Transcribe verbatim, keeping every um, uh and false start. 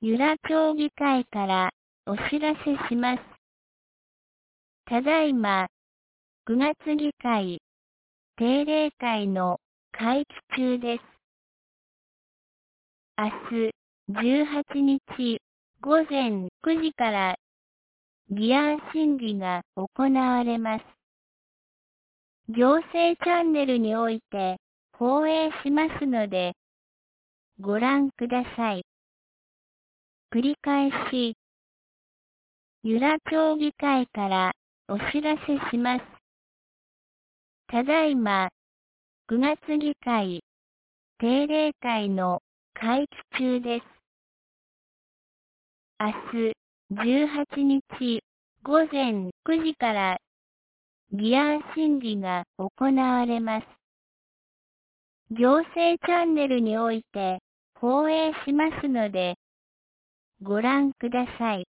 由良町議会からお知らせします。ただいま、くがつ議会定例会の会期中です。明日じゅうはちにちごぜんくじから議案審議が行われます。行政チャンネルにおいて放映しますので、ご覧ください。繰り返し、由良町議会からお知らせします。ただいま、くがつ議会定例会の会期中です。明日じゅうはちにちごぜんくじから議案審議が行われます。行政チャンネルにおいて放映しますので、ご覧ください。